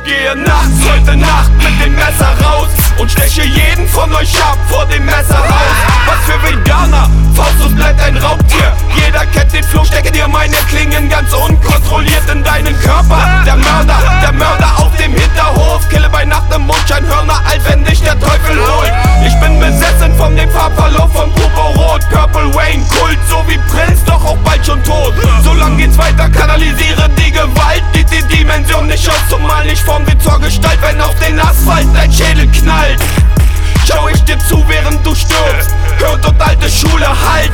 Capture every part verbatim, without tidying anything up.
gehe nachts, heute Nacht mit dem Messer raus und steche jeden von euch ab vor dem Messerhaus. Was für Veganer, Faustus bleibt ein Raubtier. Jeder kennt den Floh, stecke dir meine Klingen ganz unkontrolliert in deinen Körper. Der Mörder, der Mörder auf dem Hinterhof, kille bei Nacht im Mondschein, Hörner alt, wenn dich der Teufel holt. Ich bin besessen von dem Farbverlauf von Purpurrot, Purple Rain, Kult, so wie Prinz, doch auch bald schon tot. So lang geht's weiter, kanalisiere die Gewalt, die die Dimension nicht aus, zumal nicht form wie zur Gestalt, wenn auf den Asphalt dein Schädel knallt. Schau ich dir zu, während du stirbst, hör dort alte Schule halt.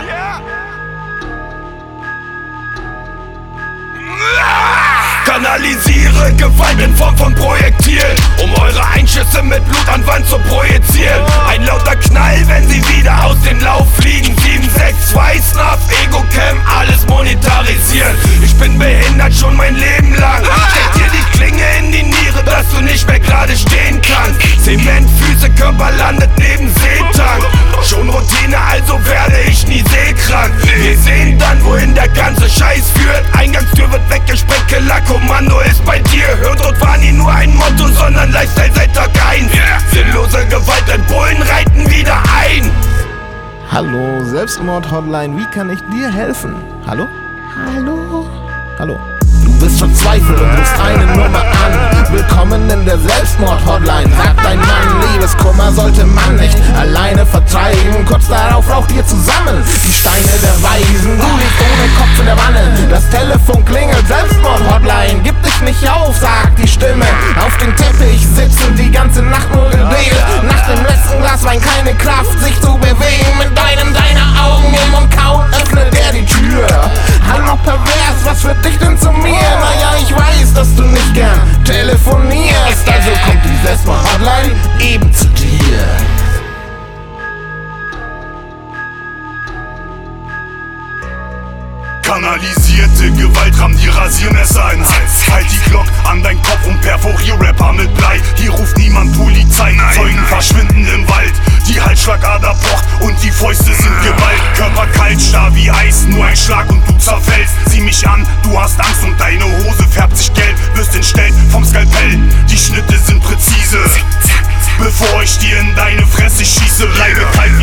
Kanalisiere Gewalt in Form von Projektil, um eure Einschüsse mit Blut an Wand zu projizieren. Ein lauter Knall, wenn sie wieder aus den Lauf fliegen. sieben sechs zwei, Snuff, Ego-Cam, alles monetarisieren. Ich bin behindert schon mein Leben lang. Steck dir die Klinge in die Niere, dass du nicht mehr gerade stehen kannst. Zementfüße, Körper landet neben Seetank. Schon Routine, also werde ich nie seekrank. Wir sehen dann, wohin der ganze Scheiß führt. Eingangstür wird weggesprengt, Killer-Kommando ist bei dir. Hört war nie nur ein Motto, sondern Lifestyle seit Tag eins. Sinnlose Gewalt und Bullen reiten wieder ein. Hallo, Selbstmord-Hotline, wie kann ich dir helfen? Hallo? Hallo? Hallo? Du bist verzweifelt und rufst eine Nummer an. Willkommen in der Selbstmord-Hotline, sagt dein Mann. Liebeskummer sollte man nicht alleine vertreiben. Kurz darauf raucht ihr zusammen die Steine der Weisen. Du liegst ohne Kopf in der Wanne, das Telefon klingelt. Selbstmord-Hotline, gib dich nicht auf, sagt die Stimme. Auf dem Teppich sitzen die ganze Nacht nur geredet. Nach dem letzten Glas Wein keine Kraft, sich zu bewegen. Mit deinem deiner Augen im Mund kauen, öffnet er die Tür. Hallo pervers, was führt dich denn zu mir? Naja, ich weiß, dass du nicht gern telefonierst. Also kommt die Selbstmord-Hotline eben zu dir. Kanalisierte Gewalt, ramm die Rasiermesser ins Hals. Halt die Glock an dein Kopf und perforier Rapper mit Blei. Hier ruft niemand Polizei, Zeugen verschwinden im Wald. Die Halsschlagader pocht und die Fäuste sind Gewalt. Körper kalt, starr wie Eis, nur ein Schlag und du zerfällst. Sieh mich an, du hast Angst und deine Hose färbt sich gelb. Wirst entstellt vom Skalpell, die Schnitte sind präzise. Bevor ich dir in deine Fresse schieße, bleibe kalt